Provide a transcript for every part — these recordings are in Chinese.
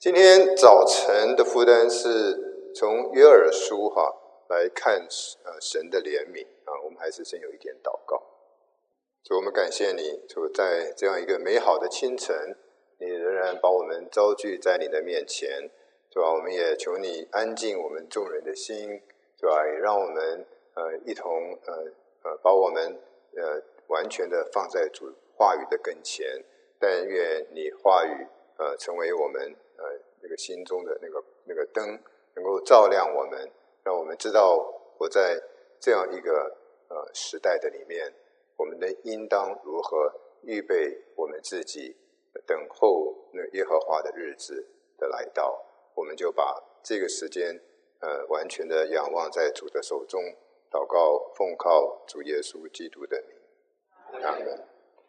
今天早晨的负担是从约珥书来看神的怜悯我们还是先有一点祷告。主，我们感谢你，主，在这样一个美好的清晨，你仍然把我们招聚在你的面前，主啊，我们也求你安静我们众人的心，主啊，也让我们一同把我们完全的放在主话语的跟前，但愿你话语成为我们那个心中的那个灯，能够照亮我们，让我们知道活在这样一个时代的里面，我们的应当如何预备我们自己，等候那耶和华的日子的来到。我们就把这个时间完全的仰望在主的手中，祷告奉靠主耶稣基督的名，阿们。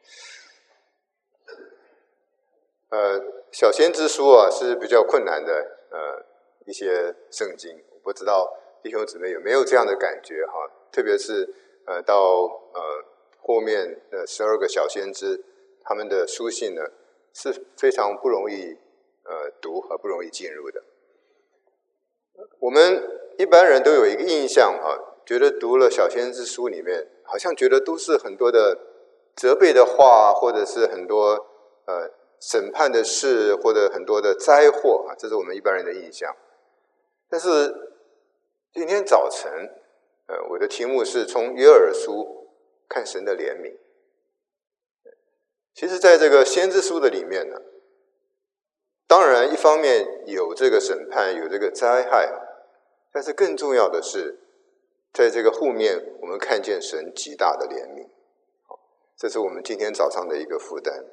小先知书是比较困难的一些圣经，我不知道弟兄姊妹有没有这样的感觉特别是到后面12个小先知他们的书信呢是非常不容易读和不容易进入的。我们一般人都有一个印象觉得读了小先知书里面好像觉得都是很多的责备的话，或者是很多审判的事，或者很多的灾祸这是我们一般人的印象。但是今天早晨我的题目是从约珥书看神的怜悯。其实在这个先知书的里面呢，当然一方面有这个审判，有这个灾害，但是更重要的是在这个后面我们看见神极大的怜悯。这是我们今天早上的一个负担。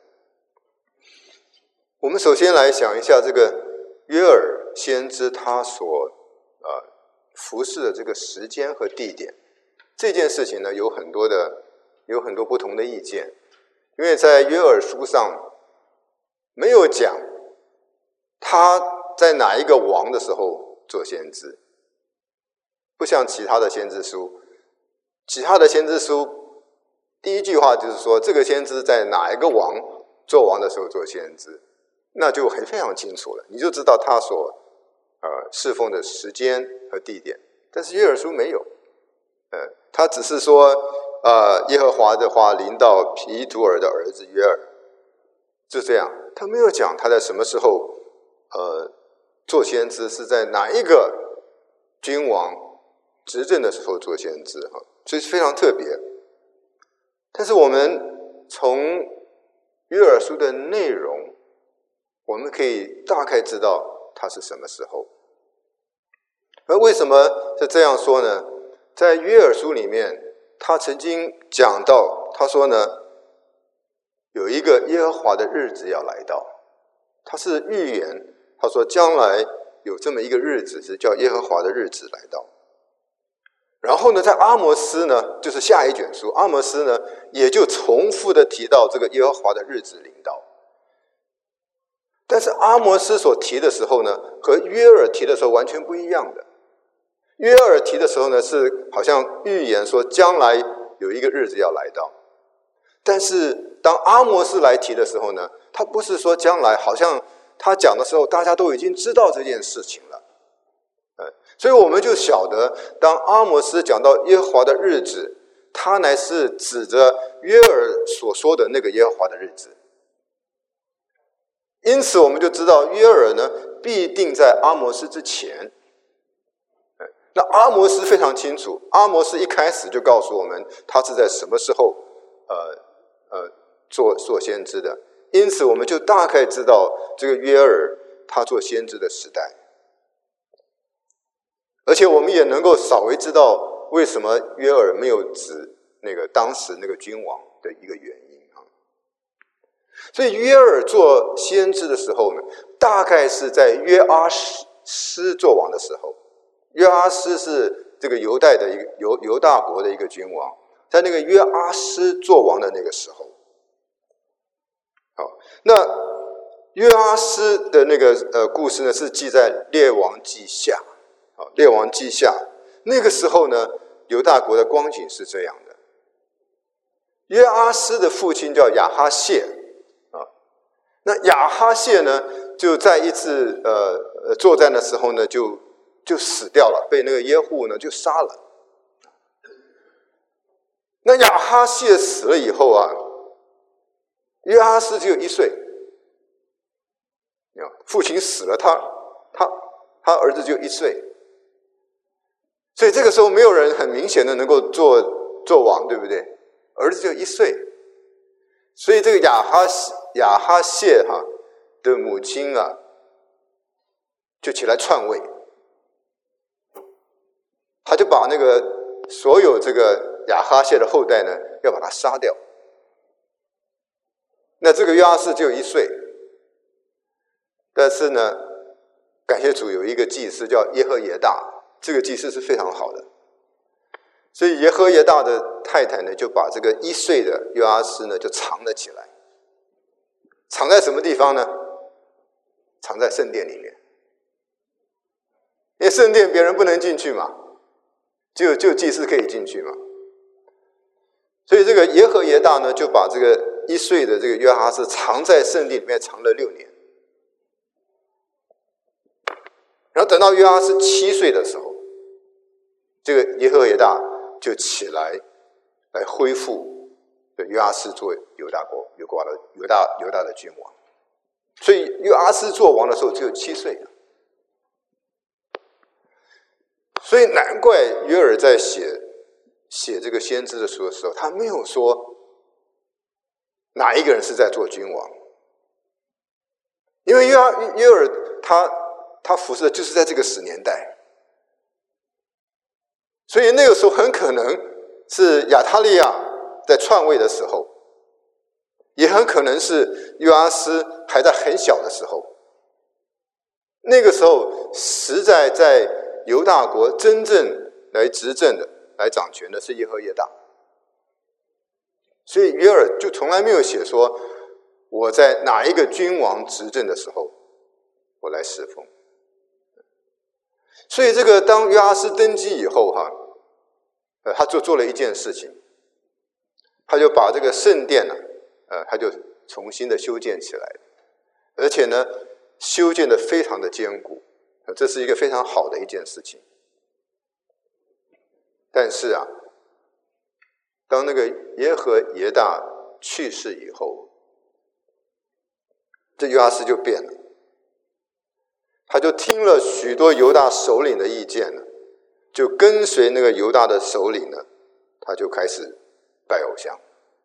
我们首先来想一下这个约珥先知他所服侍的这个时间和地点。这件事情呢有很多不同的意见，因为在约珥书上没有讲他在哪一个王的时候做先知，不像其他的先知书。其他的先知书第一句话就是说这个先知在哪一个王做王的时候做先知，那就非常清楚了，你就知道他所侍奉的时间和地点。但是约珥书没有，他只是说耶和华的话临到毗土珥的儿子约珥，就这样。他没有讲他在什么时候做先知，是在哪一个君王执政的时候做先知所以是非常特别。但是我们从约珥书的内容，我们可以大概知道它是什么时候。而为什么是这样说呢？在约珥书里面，他曾经讲到，他说呢，有一个耶和华的日子要来到，他是预言，他说将来有这么一个日子是叫耶和华的日子来到。然后呢，在阿摩斯呢，就是下一卷书，阿摩斯呢也就重复的提到这个耶和华的日子临到。但是阿摩斯所提的时候呢，和约珥提的时候完全不一样的。约珥提的时候呢，是好像预言说将来有一个日子要来到。但是当阿摩斯来提的时候呢，他不是说将来，好像他讲的时候大家都已经知道这件事情了。所以我们就晓得，当阿摩斯讲到耶和华的日子，他乃是指着约珥所说的那个耶和华的日子。因此我们就知道约珥呢必定在阿摩斯之前。那阿摩斯非常清楚，阿摩斯一开始就告诉我们他是在什么时候做先知的。因此我们就大概知道这个约珥他做先知的时代。而且我们也能够稍微知道为什么约珥没有指那个当时那个君王的一个原因所以约珥做先知的时候呢，大概是在约阿施做王的时候。约阿施是这个犹大的一个犹大国的一个君王，在那个约阿施做王的那个时候。那约阿施的那个故事呢，是记在列王记下。列王记下那个时候呢，犹大国的光景是这样的。约阿施的父亲叫亚哈谢那亚哈谢呢，就在一次作战的时候呢，就死掉了，被那个耶户呢就杀了。那亚哈谢死了以后啊，约阿斯只有1岁，父亲死了，他儿子只有1岁，所以这个时候没有人很明显的能够做王，对不对？儿子只有1岁，所以这个亚哈谢的母亲啊，就起来篡位，他就把那个所有这个亚哈谢的后代呢，要把他杀掉。那这个约阿斯只有1岁，但是呢，感谢主有一个祭司叫耶和耶大，这个祭司是非常好的，所以耶和耶大的太太呢，就把这个1岁的约阿斯呢，就藏了起来。藏在什么地方呢？藏在圣殿里面，因为圣殿别人不能进去嘛，只有祭司可以进去嘛。所以这个耶和耶大呢，就把这个1岁的这个约阿斯藏在圣殿里面，藏了6年。然后等到约阿斯7岁的时候，这个耶和耶大就起来恢复约阿斯做犹大的君王。所以约阿斯做王的时候只有7岁了。所以难怪约珥在写这个先知的书的时候，他没有说哪一个人是在做君王，因为约珥他服侍的就是在这个10年代，所以那个时候很可能是亚他利亚在篡位的时候，也很可能是约阿斯还在很小的时候。那个时候实在在犹大国真正来执政的、来掌权的是耶和耶大，所以约珥就从来没有写说我在哪一个君王执政的时候我来侍奉。所以这个当约阿斯登基以后他就做了一件事情，他就把这个圣殿呢，他就重新的修建起来，而且呢，修建的非常的坚固，这是一个非常好的一件事情。但是当那个耶和耶大去世以后，这约阿斯就变了，他就听了许多犹大首领的意见呢，就跟随那个犹大的首领呢，他就开始拜偶像。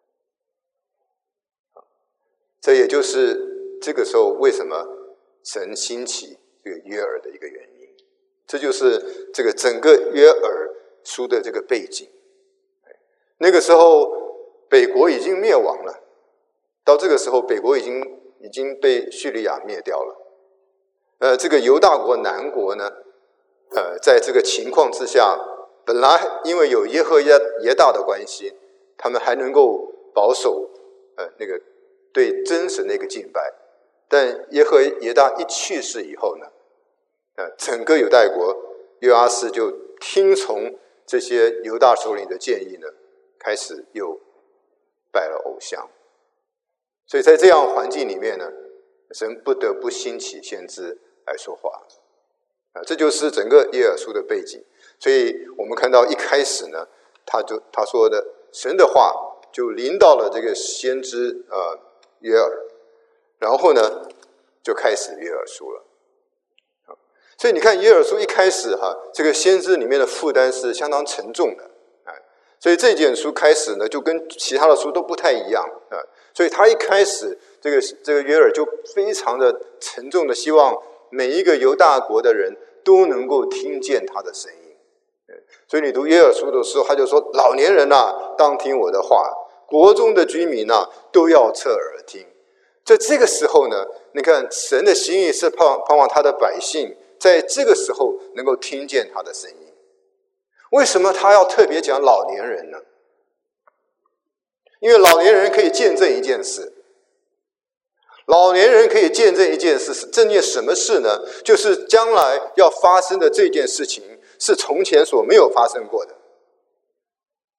这也就是这个时候为什么神兴起这个约珥的一个原因，这就是这个整个约珥书的这个背景。那个时候北国已经灭亡了，到这个时候北国已经被叙利亚灭掉了。这个犹大国南国呢，在这个情况之下，本来因为有耶和耶大的关系，他们还能够保守那个对真神的一个敬拜。但耶和耶大一去世以后呢，整个犹大国约阿斯就听从这些犹大首领的建议呢，开始又拜了偶像。所以在这样环境里面呢，神不得不兴起先知来说话。这就是整个耶珥书的背景。所以我们看到一开始呢，他说的神的话就临到了这个先知约珥，然后呢就开始约珥书了。所以你看约珥书一开始这个先知里面的负担是相当沉重的，所以这卷书开始呢就跟其他的书都不太一样，所以他一开始这个约珥就非常的沉重的希望每一个犹大国的人都能够听见他的声音。所以你读约珥书的时候，他就说老年人当听我的话，国中的居民都要侧耳听。在这个时候呢，你看神的心意是盼望他的百姓在这个时候能够听见他的声音。为什么他要特别讲老年人呢？因为老年人可以见证一件事，老年人可以见证一件事，证件什么事呢？就是将来要发生的这件事情是从前所没有发生过的，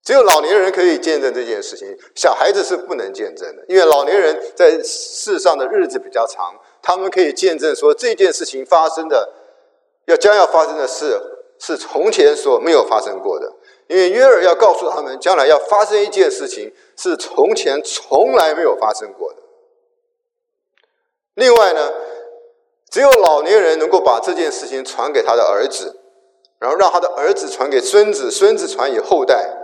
只有老年人可以见证这件事情，小孩子是不能见证的，因为老年人在世上的日子比较长，他们可以见证说这件事情发生的，将要发生的事是从前所没有发生过的。因为约珥要告诉他们，将来要发生一件事情是从前从来没有发生过的。另外呢，只有老年人能够把这件事情传给他的儿子，然后让他的儿子传给孙子，孙子传给后代。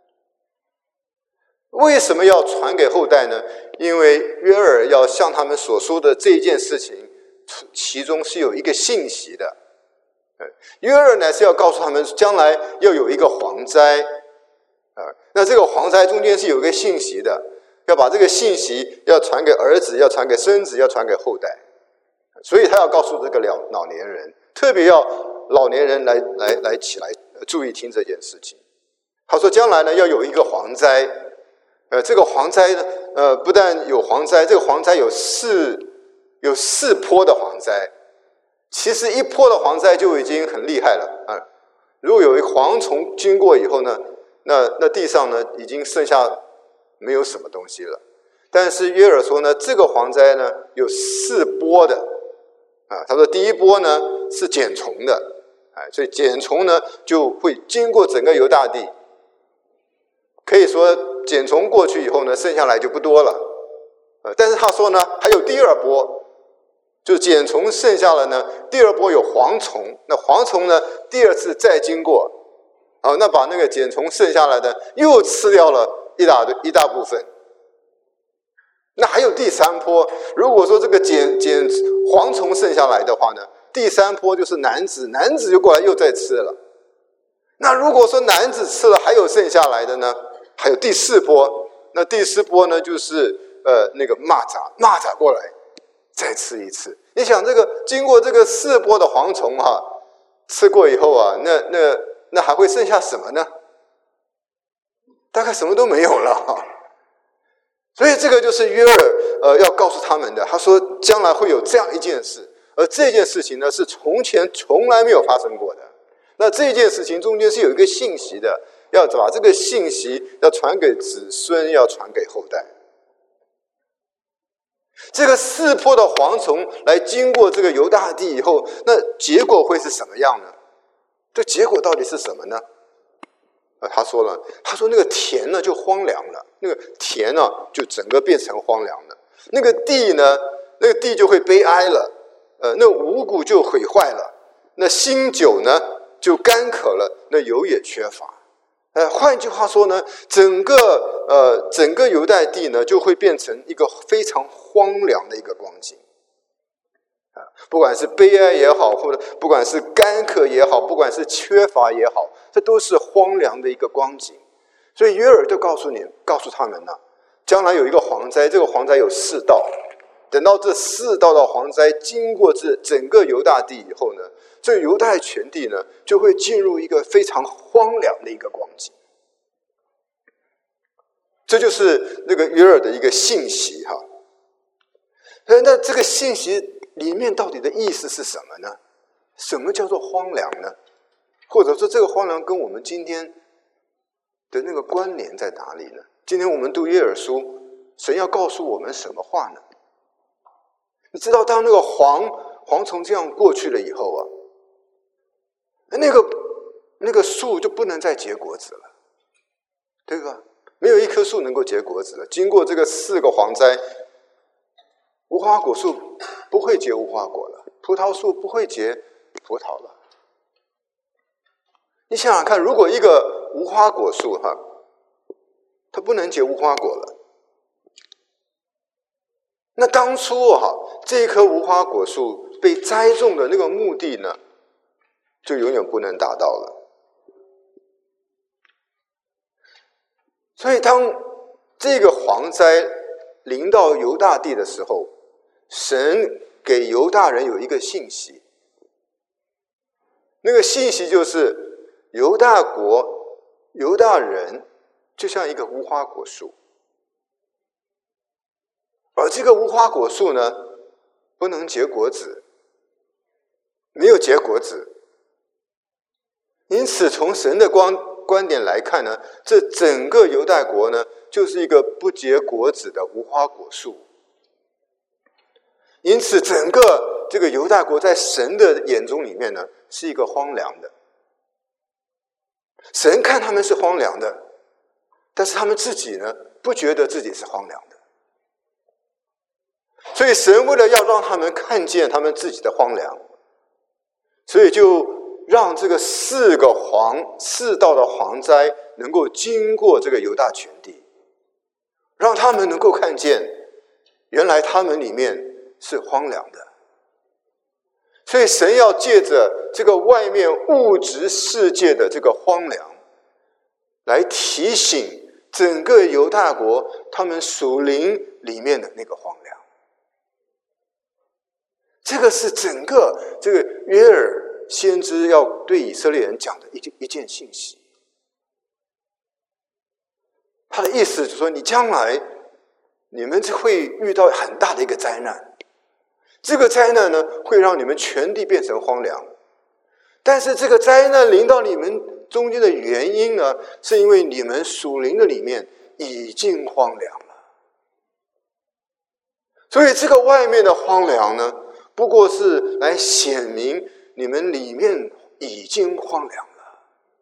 为什么要传给后代呢？因为约珥要向他们所说的这件事情，其中是有一个信息的。约珥乃是要告诉他们，将来要有一个蝗灾，那这个蝗灾中间是有一个信息的，要把这个信息要传给儿子，要传给孙子，要传给后代。所以他要告诉这个老年人，特别要老年人来起来注意听这件事情。他说，将来呢要有一个蝗灾，这个蝗灾呢，不但有蝗灾，这个蝗灾有四波的蝗灾。其实一波的蝗灾就已经很厉害了啊！如果有一个蝗虫经过以后呢，那地上呢已经剩下没有什么东西了。但是约珥说呢，这个蝗灾呢有4波的啊。他说第一波呢是茧虫的，所以茧虫呢就会经过整个犹大地。可以说茧虫过去以后呢，剩下来就不多了。但是他说呢，还有第2波。就是茧虫剩下了呢，第2波有蝗虫，那蝗虫呢第2次再经过，那把那个茧虫剩下来的又吃掉了一大部分。那还有第3波，如果说这个蝗虫剩下来的话呢，第3波就是男子就过来又再吃了。那如果说男子吃了还有剩下来的呢，还有第4波，那第4波呢就是那个蚂蚱过来再吃一次。你想这个经过这个4波的蝗虫吃过以后那还会剩下什么呢？大概什么都没有了所以这个就是约珥要告诉他们的。他说将来会有这样一件事，而这件事情呢是从前从来没有发生过的。那这件事情中间是有一个信息的，要把这个信息要传给子孙，要传给后代。这个4波的蝗虫来经过这个犹大地以后，那结果会是什么样呢？这结果到底是什么呢？他说那个田呢就荒凉了，那个田呢就整个变成荒凉了，那个地就会悲哀了，那五谷就毁坏了，那新酒呢就干渴了，那油也缺乏。换句话说呢，整个犹大地呢就会变成一个非常荒凉的一个光景。不管是悲哀也好，或者不管是干渴也好，不管是缺乏也好，这都是荒凉的一个光景。所以约珥就告诉他们呢，将来有一个蝗灾，这个蝗灾有4道。等到这4道的蝗灾经过这整个犹大地以后呢，这个犹大全地呢就会进入一个非常荒凉的一个光景。这就是那个约珥的一个信息哈。那这个信息里面到底的意思是什么呢？什么叫做荒凉呢？或者说这个荒凉跟我们今天的那个关联在哪里呢？今天我们读约珥书，神要告诉我们什么话呢？你知道当那个蝗虫这样过去了以后那个树就不能再结果子了，对吧？没有一棵树能够结果子了。经过这个4个蝗灾，无花果树不会结无花果了，葡萄树不会结葡萄了。你想想看，如果一个无花果树它不能结无花果了，那当初这棵无花果树被栽种的那个目的呢，就永远不能达到了。所以当这个蝗灾临到犹大地的时候，神给犹大人有一个信息，那个信息就是犹大国犹大人就像一个无花果树，而这个无花果树呢不能结果子，没有结果子，因此从神的观点来看呢，这整个犹大国呢，就是一个不结果子的无花果树。因此，整个这个犹大国在神的眼中里面呢，是一个荒凉的。神看他们是荒凉的，但是他们自己呢，不觉得自己是荒凉的。所以神为了要让他们看见他们自己的荒凉，所以就让这个四道的蝗灾能够经过这个犹大全地，让他们能够看见原来他们里面是荒凉的。所以神要借着这个外面物质世界的这个荒凉，来提醒整个犹大国他们属灵里面的那个荒凉。这个是整个这个约珥先知要对以色列人讲的一件信息。他的意思就是说，你将来你们会遇到很大的一个灾难，这个灾难呢，会让你们全地变成荒凉。但是这个灾难临到你们中间的原因呢，是因为你们属灵的里面已经荒凉了。所以这个外面的荒凉呢，不过是来显明你们里面已经荒凉了。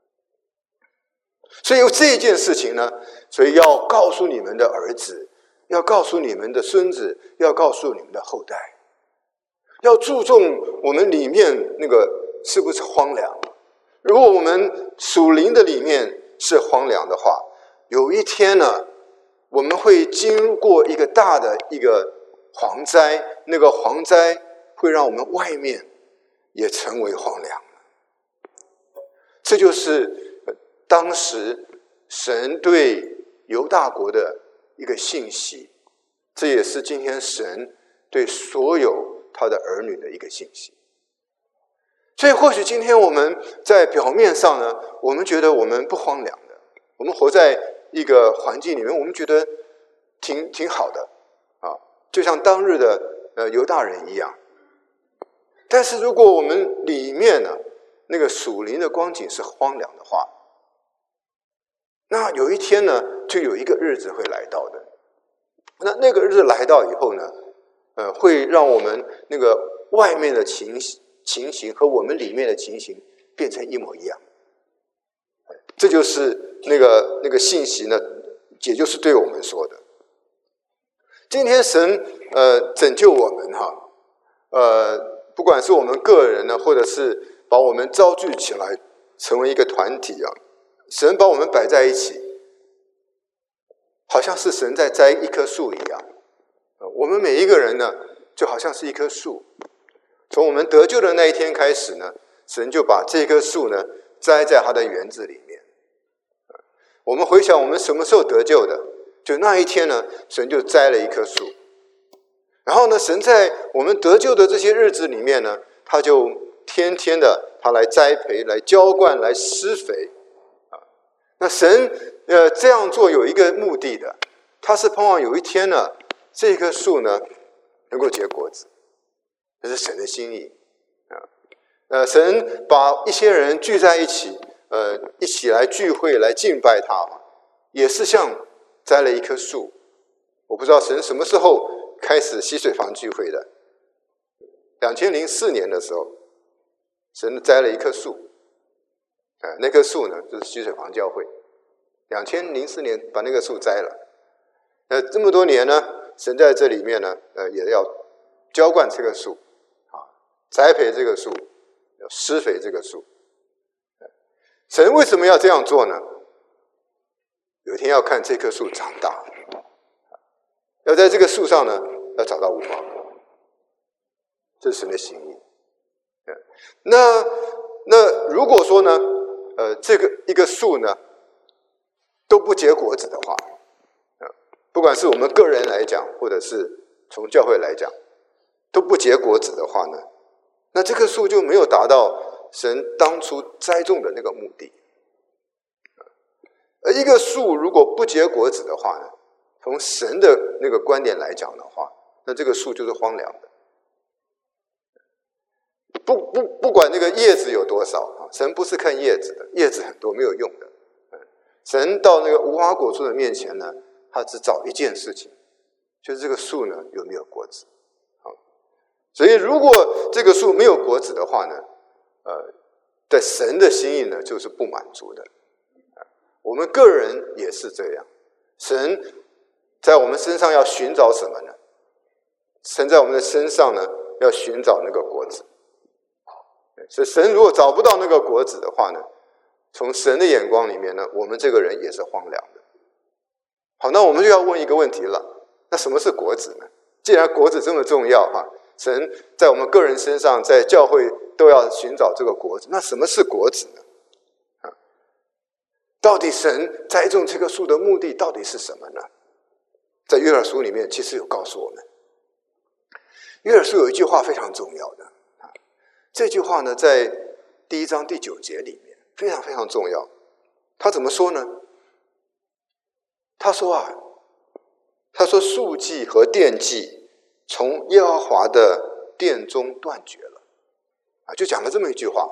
所以有这件事情呢，所以要告诉你们的儿子，要告诉你们的孙子，要告诉你们的后代，要注重我们里面那个是不是荒凉。如果我们属灵的里面是荒凉的话，有一天呢，我们会经过一个大的一个蝗灾，那个蝗灾会让我们外面也成为荒凉。这就是当时神对犹大国的一个信息，这也是今天神对所有他的儿女的一个信息。所以或许今天我们在表面上呢，我们觉得我们不荒凉的，我们活在一个环境里面，我们觉得挺好的啊，就像当日的犹大人一样。但是如果我们里面呢，那个属灵的光景是荒凉的话，那有一天呢，就有一个日子会来到的。那个日子来到以后呢，会让我们那个外面的情形和我们里面的情形变成一模一样。这就是那个信息呢，也就是对我们说的。今天神拯救我们哈，不管是我们个人呢，或者是把我们召聚起来成为一个团体啊，神把我们摆在一起，好像是神在栽一棵树一样。我们每一个人呢，就好像是一棵树。从我们得救的那一天开始呢，神就把这棵树呢栽在他的园子里面。我们回想我们什么时候得救的，就那一天呢，神就栽了一棵树。然后呢，神在我们得救的这些日子里面呢，他就天天的他来栽培，来浇灌，来施肥。那神这样做有一个目的的，他是盼望有一天呢，这棵树呢能够结果子，这是神的心意啊。神把一些人聚在一起，一起来聚会来敬拜他，也是像栽了一棵树。我不知道神什么时候开始溪水房聚会的。2004年的时候，神栽了一棵树。那棵树呢，就是溪水房教会。2004年把那个树栽了。这么多年呢，神在这里面呢，也要浇灌这个树，栽培这个树，要施肥这个树。神为什么要这样做呢？有一天要看这棵树长大，要在这个树上呢，要找到无花果，这是神的心意。那如果说呢，这个一个树呢都不结果子的话，不管是我们个人来讲，或者是从教会来讲，都不结果子的话呢，那这棵树就没有达到神当初栽种的那个目的。而一个树如果不结果子的话呢，从神的那个观点来讲的话，那这个树就是荒凉的。不管那个叶子有多少，神不是看叶子的，叶子很多没有用的， 神到那个无花果树的面前呢，他只找一件事情，就是这个树呢有没有果子。所以如果这个树没有果子的话呢，在神的心意呢就是不满足的。我们个人也是这样，神在我们身上要寻找什么呢？神在我们的身上呢要寻找那个果子。所以神如果找不到那个果子的话呢，从神的眼光里面呢，我们这个人也是荒凉的。好，那我们就要问一个问题了，那什么是果子呢？既然果子这么重要神在我们个人身上，在教会都要寻找这个果子，那什么是果子呢？到底神栽种这棵树的目的到底是什么呢？在约珥书里面其实有告诉我们，约珥书有一句话非常重要的，这句话呢在第1章第9节里面非常非常重要。他怎么说呢？他说树祭和奠祭从耶和华的殿中断绝了，就讲了这么一句话。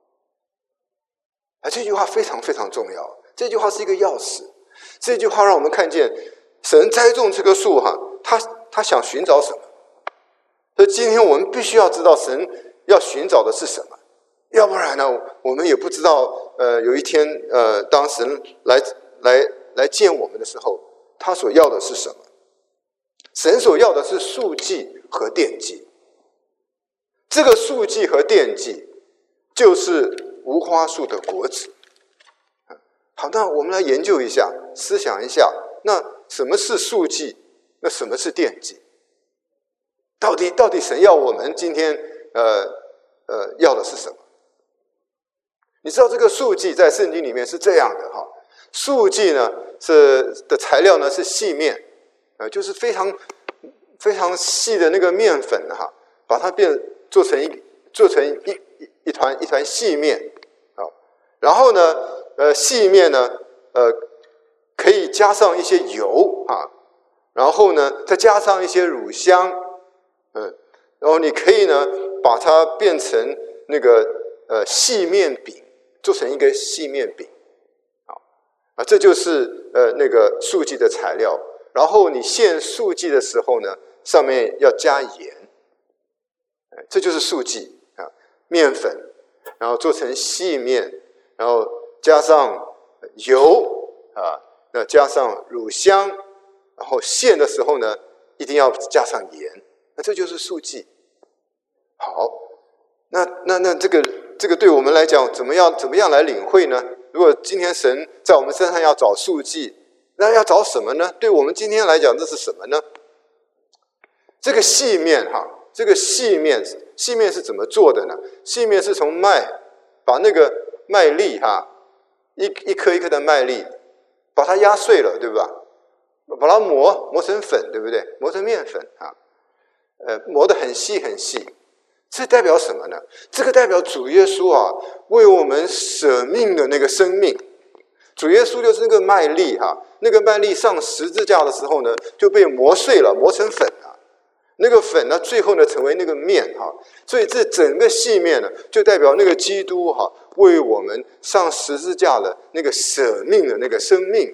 这句话非常非常重要，这句话是一个钥匙。这句话让我们看见神栽种这棵树他想寻找什么。所以今天我们必须要知道神要寻找的是什么，要不然呢我们也不知道有一天当神来见我们的时候，他所要的是什么。神所要的是树祭和奠祭，这个树祭和奠祭就是无花树的果子。好，那我们来研究一下，思想一下，那什么是树祭？那什么是奠祭？到底神要我们今天要的是什么？你知道这个树祭在圣经里面是这样的树祭呢的材料呢是细面，就是非常非常细的那个面粉把它做成一团细面然后呢细面呢可以加上一些油然后呢再加上一些乳香然后你可以呢把它变成那个细面饼，做成一个细面饼这就是那个素祭的材料。然后你献素祭的时候呢，上面要加盐，这就是素祭面粉，然后做成细面，然后加上油那加上乳香，然后献的时候呢，一定要加上盐，那这就是素祭。好，那这个对我们来讲，怎么样来领会呢？如果今天神在我们身上要找素祭，那要找什么呢？对我们今天来讲，这是什么呢？这个细面这个细面是怎么做的呢？细面是从把那个麦粒一颗一颗的麦粒，把它压碎了，对吧？把它磨成粉，对不对？磨成面粉磨得很细很细。这代表什么呢？这个代表主耶稣为我们舍命的那个生命。主耶稣就是那个麦粒那个麦粒上十字架的时候呢，就被磨碎了，磨成粉那个粉呢，最后呢成为那个面所以这整个细面呢，就代表那个基督为我们上十字架的那个舍命的那个生命。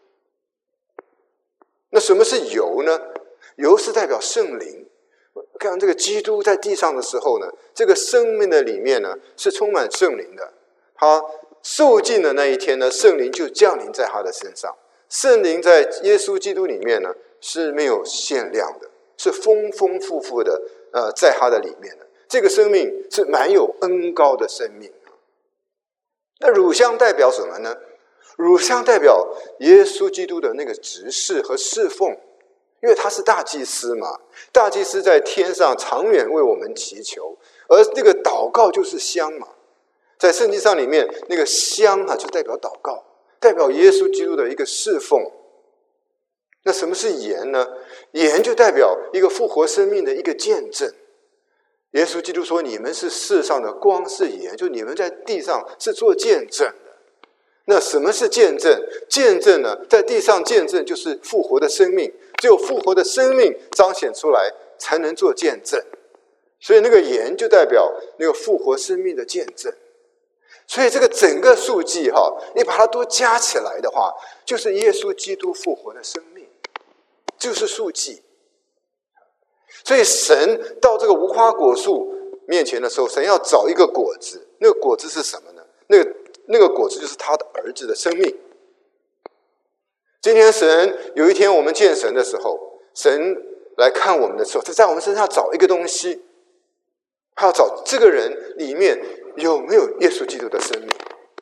那什么是油呢？油是代表圣灵。看这个基督在地上的时候呢，这个生命的里面呢是充满圣灵的。他受尽的那一天呢，圣灵就降临在他的身上。圣灵在耶稣基督里面呢是没有限量的，是丰丰富富的在他的里面的。这个生命是蛮有恩膏的生命。那乳香代表什么呢？乳香代表耶稣基督的那个执事和侍奉。因为他是大祭司嘛，大祭司在天上长远为我们祈求，而这个祷告就是香嘛。在圣经上里面，那个香就代表祷告，代表耶稣基督的一个侍奉。那什么是盐呢？盐就代表一个复活生命的一个见证。耶稣基督说，你们是世上的光，是盐，就你们在地上是做见证的。那什么是见证？见证呢，在地上见证就是复活的生命，只有复活的生命彰显出来，才能做见证。所以那个盐就代表那个复活生命的见证。 所以这个整个数据你把它都加起来的话，就是耶稣基督复活的生命，就是数据。所以神到这个无花果树面前的时候，神要找一个果子，那个果子是什么呢？那个果子就是他的儿子的生命。今天神有一天我们见神的时候，神来看我们的时候，他在我们身上找一个东西，他要找这个人里面有没有耶稣基督的生命。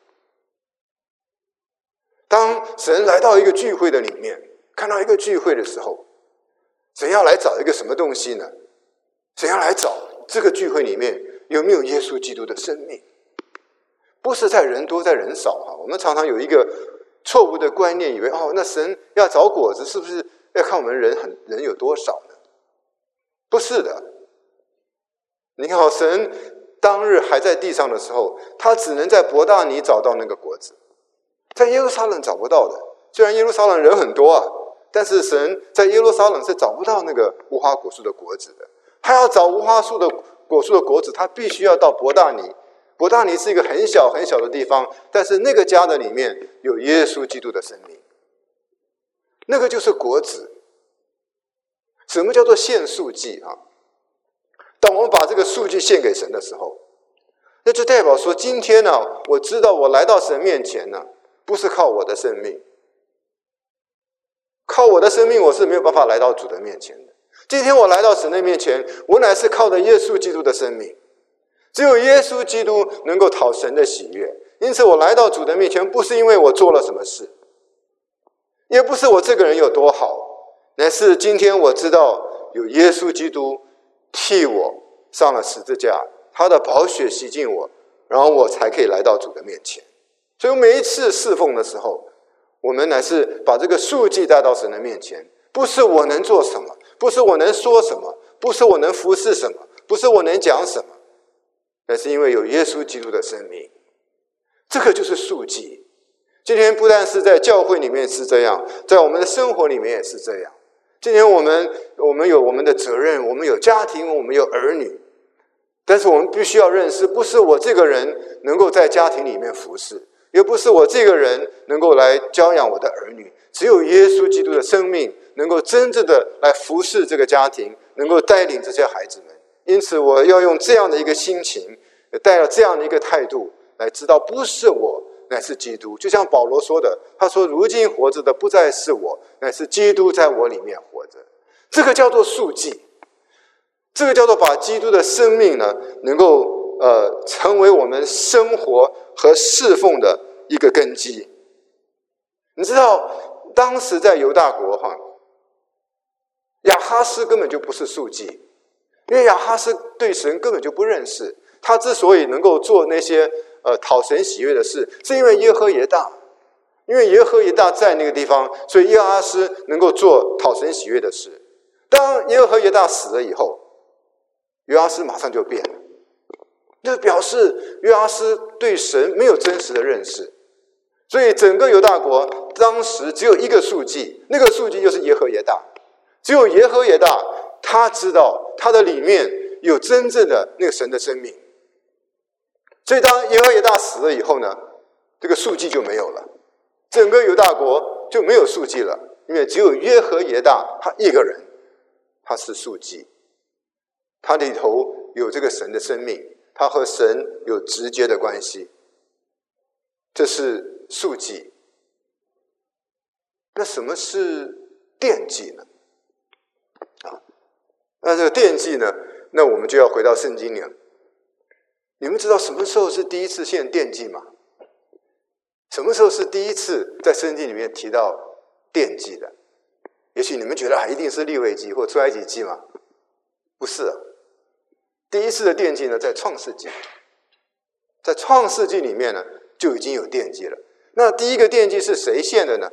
当神来到一个聚会的里面，看到一个聚会的时候，神要来找一个什么东西呢？神要来找这个聚会里面有没有耶稣基督的生命。不是在人多在人少我们常常有一个错误的观念，以为那神要找果子是不是要看我们人有多少呢？不是的。你看神当日还在地上的时候，他只能在伯大尼找到那个果子，在耶路撒冷找不到的。虽然耶路撒冷人很多但是神在耶路撒冷是找不到那个无花果树的果子的。他要找无花果树的果子，他必须要到伯大尼。伯大尼是一个很小很小的地方，但是那个家的里面有耶稣基督的生命，那个就是果子。什么叫做献素祭当我们把这个素祭献给神的时候，那就代表说，今天我知道我来到神面前不是靠我的生命，靠我的生命我是没有办法来到主的面前的。今天我来到神的面前，我乃是靠着耶稣基督的生命，只有耶稣基督能够讨神的喜悦。因此我来到主的面前，不是因为我做了什么事，也不是我这个人有多好，乃是今天我知道有耶稣基督替我上了十字架，他的宝血洗净我，然后我才可以来到主的面前。所以每一次侍奉的时候，我们乃是把这个数据带到神的面前，不是我能做什么，不是我能说什么，不是我能服侍什么，不是我能讲什么，乃是因为有耶稣基督的生命。这个就是数据。今天不但是在教会里面是这样，在我们的生活里面也是这样。今天我们有我们的责任，我们有家庭，我们有儿女，但是我们必须要认识，不是我这个人能够在家庭里面服侍，也不是我这个人能够来教养我的儿女，只有耶稣基督的生命能够真正的来服侍这个家庭，能够带领这些孩子们。因此我要用这样的一个心情，带了这样的一个态度来知道，不是我，乃是基督。就像保罗说的，他说如今活着的不再是我，乃是基督在我里面活着。这个叫做数据，这个叫做把基督的生命能够成为我们生活和侍奉的一个根基。你知道当时在犹大国亚哈斯根本就不是数据，因为亚哈斯对神根本就不认识。他之所以能够做那些讨神喜悦的事，是因为耶和耶大，因为耶和耶大在那个地方，所以约阿斯能够做讨神喜悦的事。当耶和耶大死了以后，约阿斯马上就变了，就表示约阿斯对神没有真实的认识。所以整个犹大国当时只有一个数据，那个数据就是耶和耶大。只有耶和耶大他知道他的里面有真正的那个神的生命。所以当耶和耶大死了以后呢，这个数据就没有了，整个犹大国就没有数据了，因为只有耶和耶大他一个人，他是数据，他里头有这个神的生命，他和神有直接的关系，这是数据。那什么是奠祭呢？那这个奠祭呢，那我们就要回到圣经里了。你们知道什么时候是第一次献奠祭吗？什么时候是第一次在圣经里面提到奠祭的？也许你们觉得一定是利未记或出埃及记吗？不是第一次的奠祭呢，在创世纪，在创世纪里面呢就已经有奠祭了。那第一个奠祭是谁献的呢？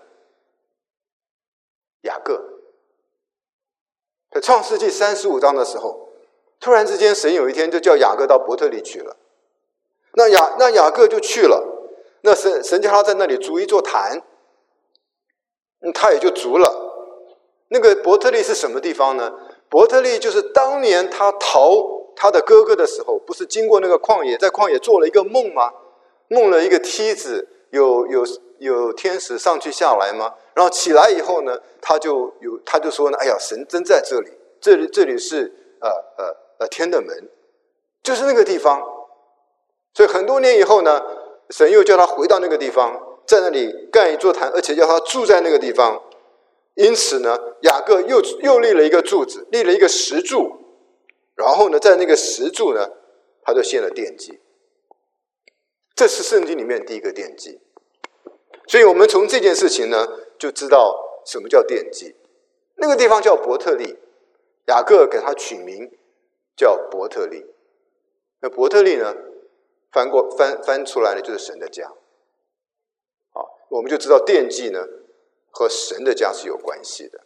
雅各。在创世纪35章的时候，突然之间神有一天就叫雅各到伯特利去了。那雅各就去了，那神叫他在那里筑一座坛，他也就筑了。那个伯特利是什么地方呢？伯特利就是当年他逃他的哥哥的时候，不是经过那个旷野，在旷野做了一个梦吗？ 梦了一个梯子，有天使上去下来吗？然后起来以后呢，他就说呢，哎呀，神真在这里，这里是天的门，就是那个地方。所以很多年以后呢，神又叫他回到那个地方，在那里盖一座坛，而且叫他住在那个地方。因此呢，雅各又立了一个柱子，立了一个石柱，然后呢，在那个石柱呢，他就献了奠祭。这是圣经里面第一个奠祭。所以我们从这件事情呢，就知道什么叫奠祭。那个地方叫伯特利，雅各给他取名叫伯特利。那伯特利呢，翻出来呢，就是神的家。我们就知道奠祭呢和神的家是有关系的。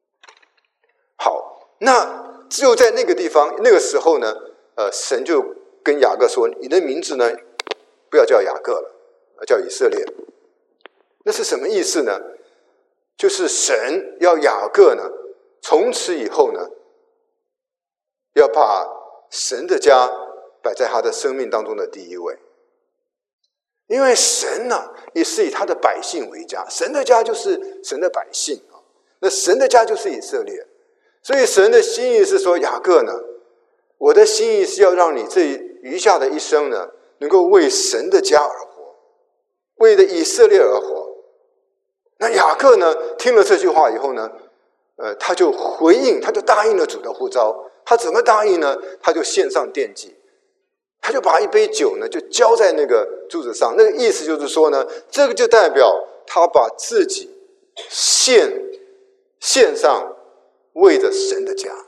好，那只有在那个地方，那个时候呢，神就跟雅各说：“你的名字呢，不要叫雅各了，叫以色列。”那是什么意思呢？就是神要雅各呢，从此以后呢，要把神的家摆在他的生命当中的第一位。因为神呢，也是以他的百姓为家，神的家就是神的百姓啊。那神的家就是以色列，所以神的心意是说，雅各呢，我的心意是要让你这余下的一生呢，能够为神的家而活，为了以色列而活。那雅各呢，听了这句话以后呢，他就回应，他就答应了主的呼召。他怎么答应呢？他就献上奠祭。他就把一杯酒呢，就浇在那个柱子上。那个意思就是说呢，这个就代表他把自己献上，为着神的家。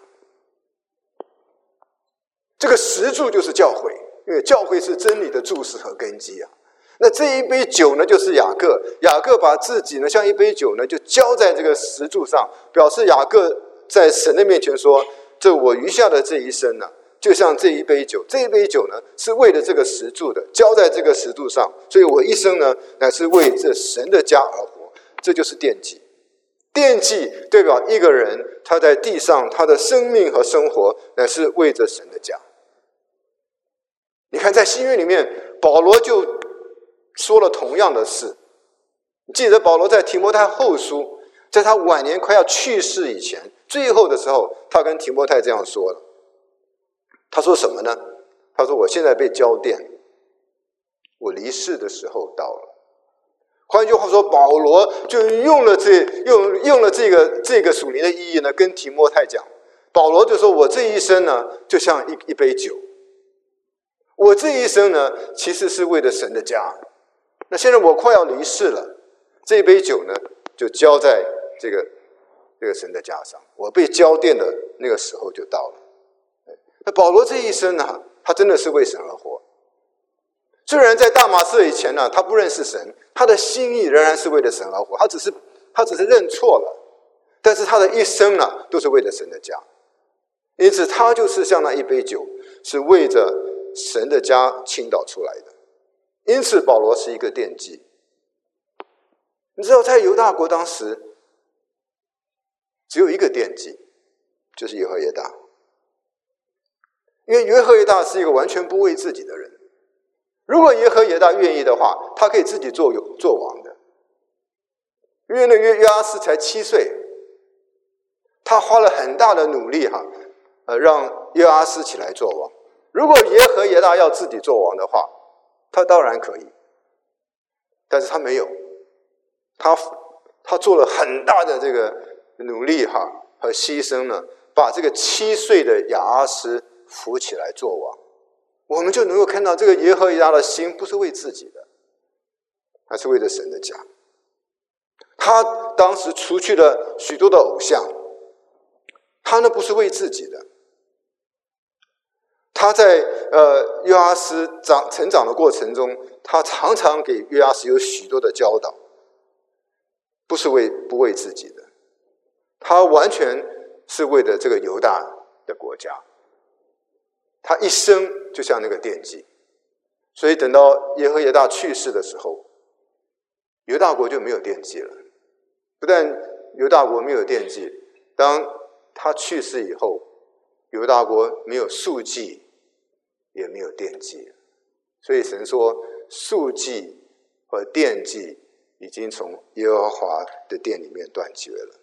这个石柱就是教会，因为教会是真理的柱石和根基啊。那这一杯酒呢，就是雅各把自己呢，像一杯酒呢，就浇在这个石柱上，表示雅各在神的面前说：这我余下的这一生呢，就像这一杯酒，这一杯酒呢，是为了这个石柱的，浇在这个石柱上，所以我一生呢，乃是为这神的家而活。这就是奠祭。奠祭代表一个人他在地上他的生命和生活，乃是为着神的家。你看，在新约里面，保罗就说了同样的事。记得保罗在提摩太后书，在他晚年快要去世以前，最后的时候，他跟提摩太这样说了。他说什么呢？他说：“我现在被交奠，我离世的时候到了。”换句话说，保罗就用了这个属灵的意义呢，跟提摩太讲。保罗就说：“我这一生呢，就像一杯酒，我这一生呢，其实是为了神的家。那现在我快要离世了，这一杯酒呢，就浇在这个神的家上。我被交奠的那个时候就到了。”那保罗这一生呢，他真的是为神而活。虽然在大马色以前呢，他不认识神，他的心意仍然是为了神而活，他只是认错了，但是他的一生呢，都是为了神的家。因此他就是像那一杯酒，是为着神的家倾倒出来的。因此保罗是一个奠祭。你知道在犹大国当时只有一个奠祭，就是耶和耶大。因为耶和耶大是一个完全不为自己的人。如果耶和耶大愿意的话，他可以自己做王的。因为那约阿斯才7岁，他花了很大的努力让约阿斯起来做王。如果耶和耶大要自己做王的话，他当然可以，但是他没有，他做了很大的这个努力和牺牲呢，把这个7岁的亚哈斯扶起来做王。我们就能够看到这个耶和华的心不是为自己的，而是为了神的家。他当时除去了许多的偶像，他呢不是为自己的。他在约阿斯成长的过程中，他常常给约阿斯有许多的教导，不为自己的，他完全是为了这个犹大的国家。他一生就像那个奠祭，所以等到耶和耶大去世的时候，犹大国就没有奠祭了。不但犹大国没有奠祭，当他去世以后，犹大国没有赎祭，也没有奠祭。所以神说， 素祭和奠祭已经从耶和华的殿里面断绝了。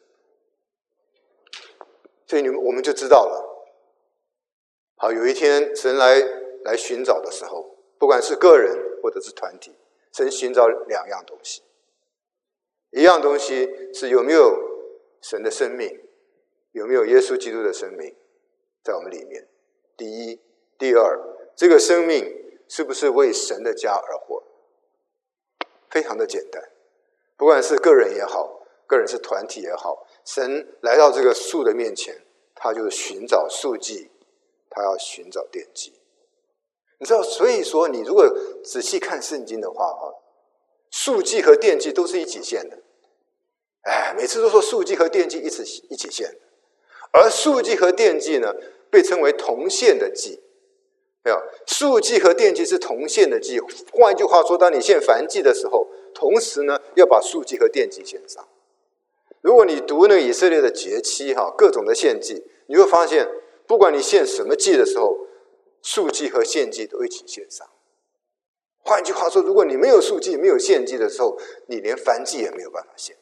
所以我们就知道了，好，有一天神来寻找的时候，不管是个人或者是团体，神寻找两样东西。一样东西是有没有神的生命，有没有耶稣基督的生命在我们里面，第一。第二，这个生命是不是为神的家而活？非常的简单，不管是个人也好，个人是团体也好，神来到这个树的面前，他就寻找素祭，他要寻找奠祭。你知道，所以说你如果仔细看圣经的话，素祭和奠祭都是一起线的。每次都说素祭和奠祭一起线的，而素祭和奠祭呢，被称为同线的祭。没有，素祭和奠祭是同线的祭。换一句话说，当你献燔祭的时候，同时呢要把素祭和奠祭献上。如果你读那个以色列的节期各种的献祭，你会发现，不管你献什么祭的时候，素祭和献祭都一起献上。换一句话说，如果你没有素祭没有献祭的时候，你连燔祭也没有办法献。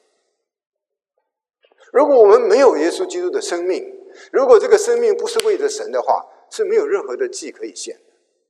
如果我们没有耶稣基督的生命，如果这个生命不是为着神的话，是没有任何的祭可以献的。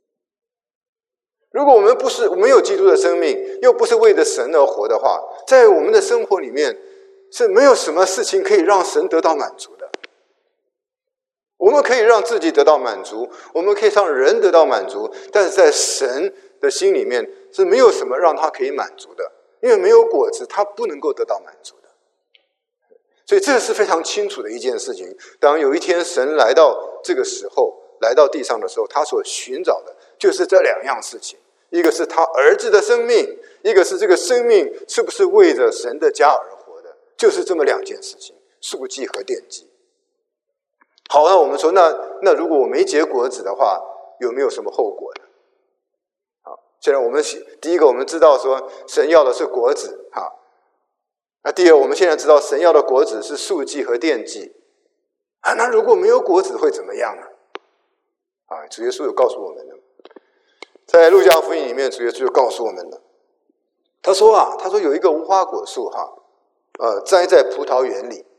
如果我们没有基督的生命，又不是为着神而活的话，在我们的生活里面是没有什么事情可以让神得到满足的。我们可以让自己得到满足，我们可以让人得到满足，但是在神的心里面是没有什么让他可以满足的，因为没有果子，他不能够得到满足的。所以这是非常清楚的一件事情。当有一天神来到这个时候，来到地上的时候，他所寻找的就是这两样事情，一个是他儿子的生命，一个是这个生命是不是为着神的家而活的，就是这么两件事情，素祭和奠祭。好，那我们说，那如果我没结果子的话，有没有什么后果呢？好，现在我们第一个我们知道说神要的是果子，那第二，我们现在知道神要的果子是素祭和奠祭。那如果没有果子会怎么样呢？主耶稣有告诉我们的，在路加福音里面，主耶稣就告诉我们了。他说有一个无花果树栽在葡萄园里。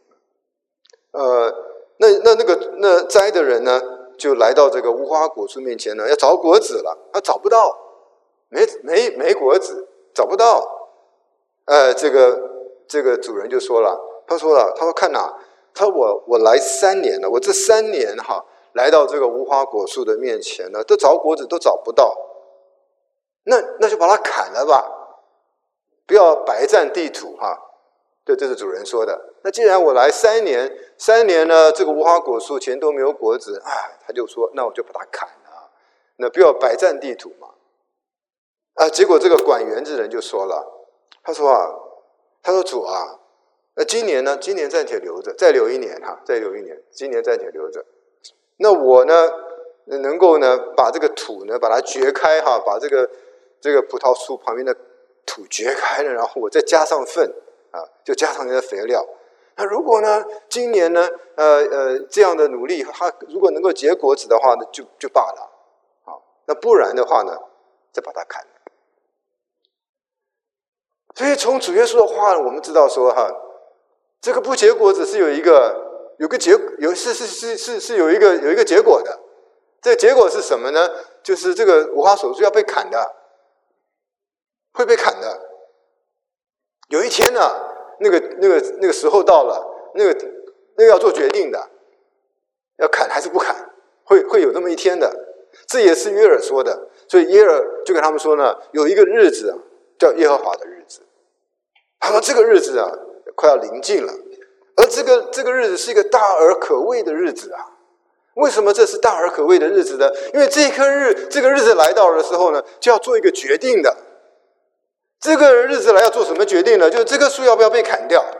那摘的人呢，就来到这个无花果树面前呢，要找果子了，他找不到，没果子，找不到。这个主人就说了，他说看哪，他说我来3年了，我这3年来到这个无花果树的面前呢，都找果子都找不到，那就把它砍了吧，不要白占地土对，这是主人说的。那既然我来3年呢，这个无花果树前都没有果子，他就说那我就把它砍了，那不要白占地土嘛。结果这个管园之人就说了，他说主那今年呢？今年暂且留着，再留1年再留1年，今年暂且留着。那我呢，能够呢把这个土呢把它掘开把这个葡萄树旁边的土掘开了，然后我再加上粪就加上那些肥料。那如果呢今年呢这样的努力，它如果能够结果子的话呢，就罢了那不然的话呢，再把它砍了。所以从主耶稣的话，我们知道说这个不结果子是有一个结果的。这个结果是什么呢？就是这个无花果树要被砍的，会被砍的。有一天呢，那个时候到了，那个要做决定的，要砍还是不砍，会有这么一天的。这也是约珥说的，所以约珥就跟他们说呢，有一个日子叫耶和华的日子。他说这个日子快要临近了，而这个日子是一个大而可畏的日子为什么这是大而可畏的日子呢？因为这个日子来到的时候呢，就要做一个决定的。这个日子来要做什么决定呢？就是这棵树要不要被砍掉。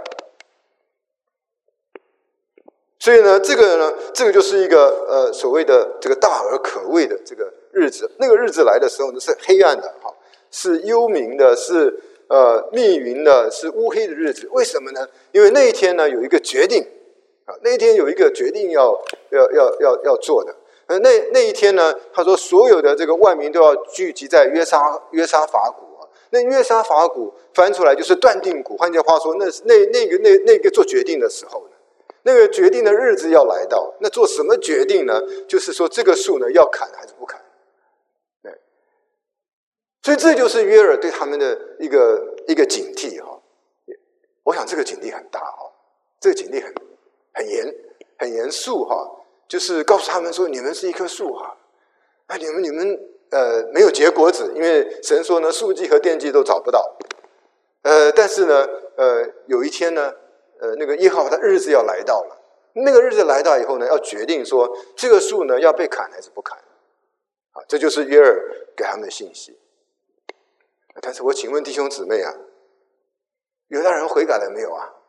所以呢，这个就是一个所谓的这个大而可畏的这个日子。那个日子来的时候呢，是黑暗的是幽冥的，是密云的，是乌黑的日子。为什么呢？因为那一天呢有一个决定那一天有一个决定要做的。 那一天呢，他说所有的这个万民都要聚集在约沙法谷啊。那约沙法谷翻出来就是断定谷，换句话说，那个做决定的时候呢，那个决定的日子要来到。那做什么决定呢？就是说这个树呢要砍还是不砍？对，所以这就是约珥对他们的一个警惕哈。我想这个警惕很大哈，这个警惕很严肃哈。就是告诉他们说，你们是一棵树啊，你们没有结果子，因为神说呢，树基和奠基都找不到。但是呢，有一天呢，那个耶和华的日子要来到了。那个日子来到以后呢，要决定说这个树呢要被砍还是不砍啊？这就是约珥给他们的信息。但是我请问弟兄姊妹啊，犹大人悔改了没有啊？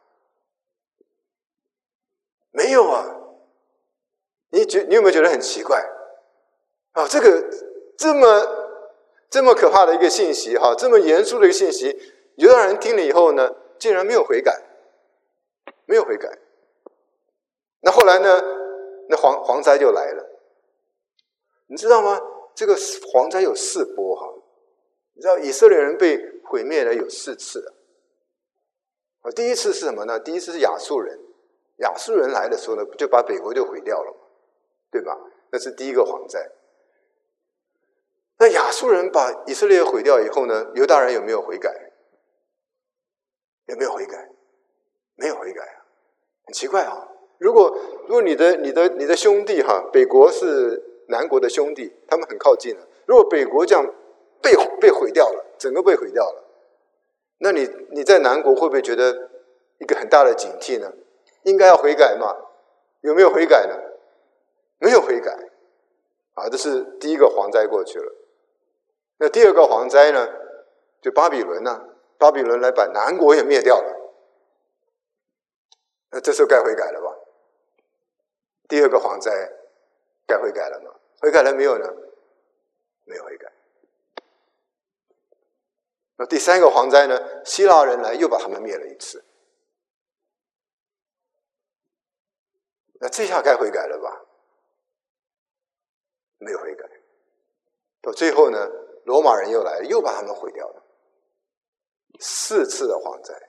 没有啊。你有没有觉得很奇怪啊？这个这么可怕的一个信息哈，这么严肃的一个信息，犹大人听了以后呢，竟然没有悔改，没有悔改。那后来呢？那蝗灾就来了，你知道吗？这个蝗灾有4波哈，你知道以色列人被毁灭了有4次啊。第一次是什么呢？第一次是亚述人，亚述人来的时候呢，就把北国就毁掉了。对吧？那是第一个蝗灾。那亚述人把以色列毁掉以后呢，犹大人有没有悔改？有没有悔改？没有悔改啊，很奇怪啊。如果你的兄弟哈，北国是南国的兄弟，他们很靠近了。如果北国这样被毁掉了，整个被毁掉了，那你在南国会不会觉得一个很大的警惕呢？应该要悔改嘛？有没有悔改呢？没有悔改啊，这是第一个蝗灾过去了。那第二个蝗灾呢，就巴比伦啊，巴比伦来把南国也灭掉了。那这时候该悔改了吧？第二个蝗灾该悔改了吗？悔改了没有呢？没有悔改。那第三个蝗灾呢，希腊人来又把他们灭了一次。那这下该悔改了吧？没有悔改。到最后呢，罗马人又来了，又把他们毁掉了。4次的蝗灾。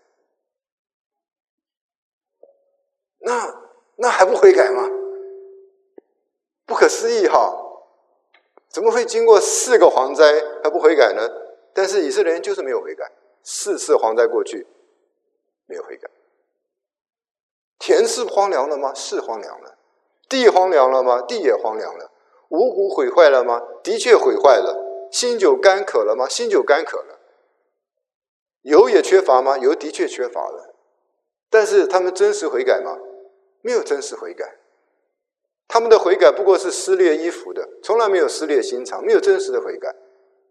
那还不悔改吗？不可思议哈！怎么会经过4个蝗灾还不悔改呢？但是以色列人就是没有悔改，4次蝗灾过去没有悔改。田是荒凉了吗？是荒凉了。地荒凉了吗？地也荒凉了。五谷毁坏了吗？的确毁坏了。新酒干渴了吗？新酒干渴了。油也缺乏吗？油的确缺乏了。但是他们真实悔改吗？没有真实悔改。他们的悔改不过是撕裂衣服的，从来没有撕裂心肠，没有真实的悔改。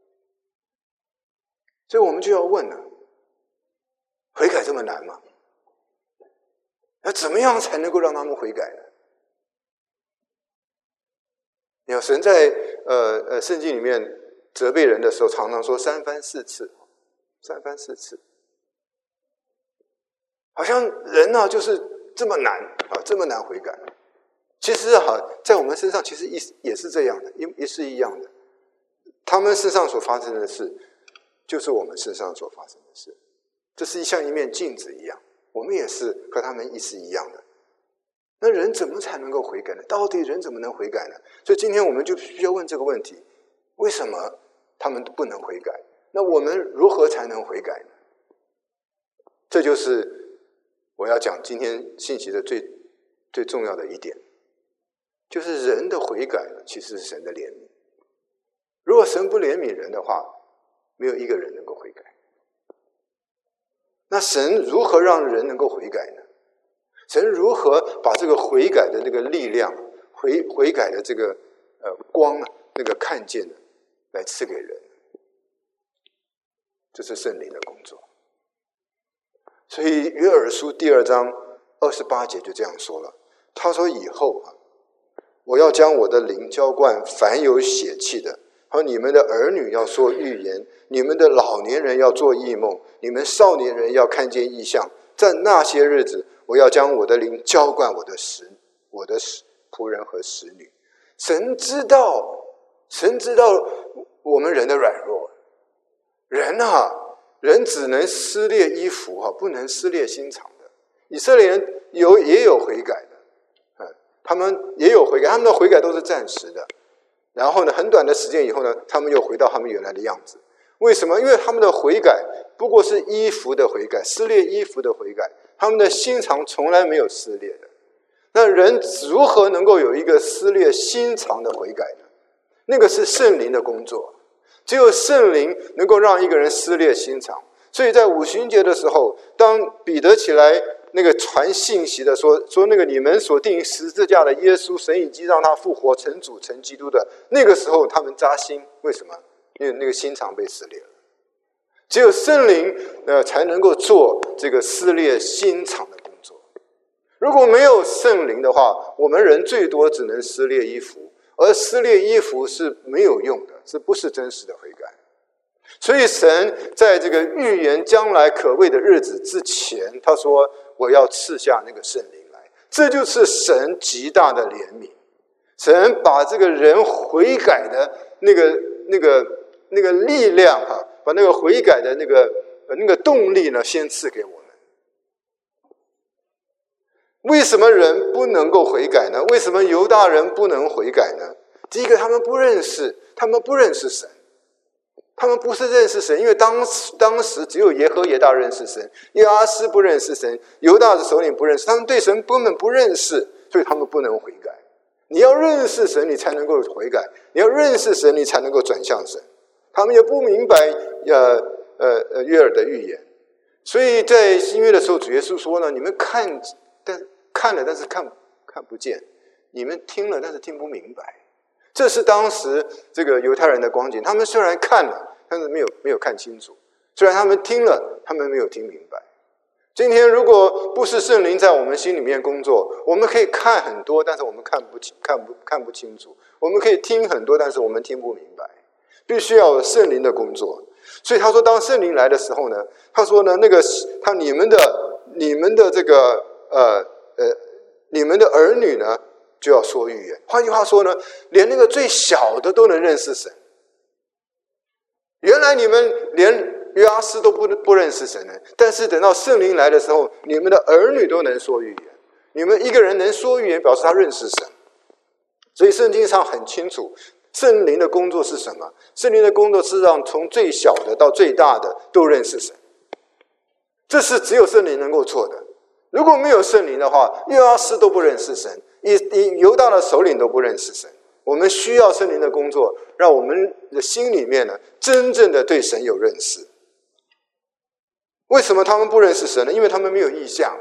所以我们就要问了，悔改这么难吗？那怎么样才能够让他们悔改呢？你看，神在圣经里面责备人的时候，常常说3番4次，3番4次，好像人啊就是这么难啊，这么难悔改。其实在我们身上其实也是这样的，也是一样的。他们身上所发生的事，就是我们身上所发生的事。这是像一面镜子一样，我们也是和他们是一样的。那人怎么才能够悔改呢？到底人怎么能悔改呢？所以今天我们就必须要问这个问题：为什么他们不能悔改？那我们如何才能悔改呢？这就是我要讲今天信息的最重要的一点，就是人的悔改呢，其实是神的怜悯。如果神不怜悯人的话，没有一个人能够悔改。那神如何让人能够悔改呢？神如何把这个悔改的这个力量，悔改的这个光啊，那个看见呢，来赐给人？这是圣灵的工作。所以约珥书第2章28节就这样说了，他说以后我要将我的灵浇灌凡有血气的，和你们的儿女要说预言，你们的老年人要做异梦，你们少年人要看见异象。在那些日子，我要将我的灵浇灌我的仆人和使女。 神知道我们人的软弱。人只能撕裂衣服，不能撕裂心肠的。以色列人也有悔改的，他们也有悔改，他们的悔改都是暂时的。然后呢，很短的时间以后呢，他们又回到他们原来的样子。为什么？因为他们的悔改不过是衣服的悔改，撕裂衣服的悔改，他们的心肠从来没有撕裂的。那人如何能够有一个撕裂心肠的悔改呢？那个是圣灵的工作，只有圣灵能够让一个人撕裂心肠。所以在五旬节的时候，当彼得起来那个传信息的说那个你们所钉十字架的耶稣，神已经让他复活，成主成基督的，那个时候他们扎心。为什么？因为那个心肠被撕裂了。只有圣灵才能够做这个撕裂心肠的工作。如果没有圣灵的话，我们人最多只能撕裂衣服，而撕裂衣服是没有用的，是不是真实的悔改？所以神在这个预言将来可畏的日子之前，他说我要赐下那个圣灵来，这就是神极大的怜悯。神把这个人悔改的那个力量把那个悔改的那个动力呢，先赐给我们。为什么人不能够悔改呢？为什么犹大人不能悔改呢？第一个，他们不认识神，他们不是认识神，因为当时只有耶和耶大认识神，约阿施不认识神，犹大的首领不认识，他们对神根本不认识，所以他们不能悔改。你要认识神，你才能够悔改；你要认识神，你才能够转向神。他们也不明白约珥的预言，所以在新约的时候，主耶稣说呢：你们看了，但是看不见；你们听了，但是听不明白。这是当时这个犹太人的光景。他们虽然看了，但是没有看清楚；虽然他们听了，他们没有听明白。今天如果不是圣灵在我们心里面工作，我们可以看很多，但是我们看不清楚；我们可以听很多，但是我们听不明白。必须要有圣灵的工作。所以他说，当圣灵来的时候呢，他说呢，你们的这个你们的儿女呢，就要说预言。换句话说呢，连那个最小的都能认识神。原来你们连约阿施都不认识神呢，但是等到圣灵来的时候，你们的儿女都能说预言。你们一个人能说预言，表示他认识神。所以圣经上很清楚，圣灵的工作是什么？圣灵的工作是让从最小的到最大的都认识神。这是只有圣灵能够做的。如果没有圣灵的话，约阿施都不认识神，犹大的首领都不认识神。我们需要圣灵的工作，让我们的心里面呢，真正的对神有认识。为什么他们不认识神呢？因为他们没有意象。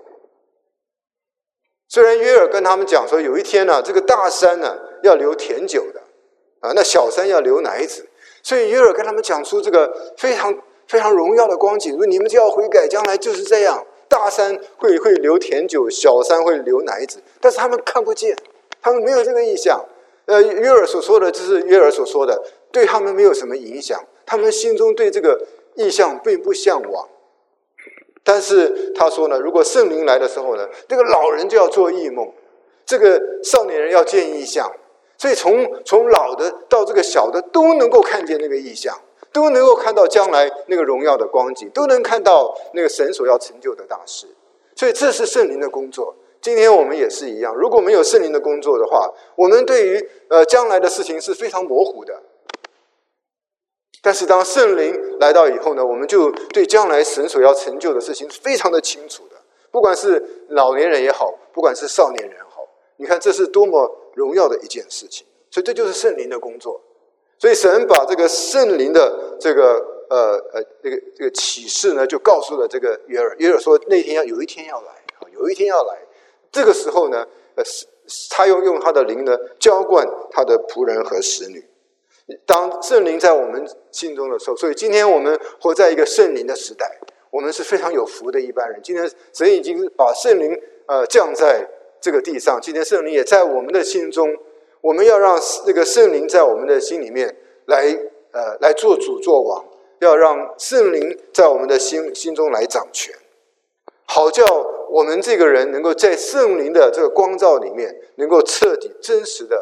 虽然约珥跟他们讲说，有一天呢，这个大山呢要流甜酒的，那小山要流奶子，所以约珥跟他们讲出这个非常非常荣耀的光景，说你们就要悔改，将来就是这样，大山会流甜酒，小山会流奶子，但是他们看不见，他们没有这个意象。约珥所说的就是约珥所说的，对他们没有什么影响，他们心中对这个意象并不向往。但是他说呢，如果圣灵来的时候呢，这个老人就要做异梦，这个少年人要见异象，所以从老的到这个小的都能够看见那个异象，都能够看到将来那个荣耀的光景，都能看到那个神所要成就的大事。所以这是圣灵的工作。今天我们也是一样，如果没有圣灵的工作的话，我们对于将来的事情是非常模糊的。但是当圣灵来到以后呢，我们就对将来神所要成就的事情是非常的清楚的，不管是老年人也好，不管是少年人也好，你看这是多么荣耀的一件事情。所以这就是圣灵的工作。所以神把这个圣灵的这个启示呢，就告诉了这个约珥。约珥说有一天要来。这个时候呢，他用他的灵呢浇灌他的仆人和使女。当圣灵在我们心中的时候，所以今天我们活在一个圣灵的时代，我们是非常有福的一般人。今天神已经把圣灵降在这个地上，今天圣灵也在我们的心中，我们要让这个圣灵在我们的心里面来做主做王，要让圣灵在我们的心中来掌权，好叫我们这个人能够在圣灵的这个光照里面，能够彻底真实的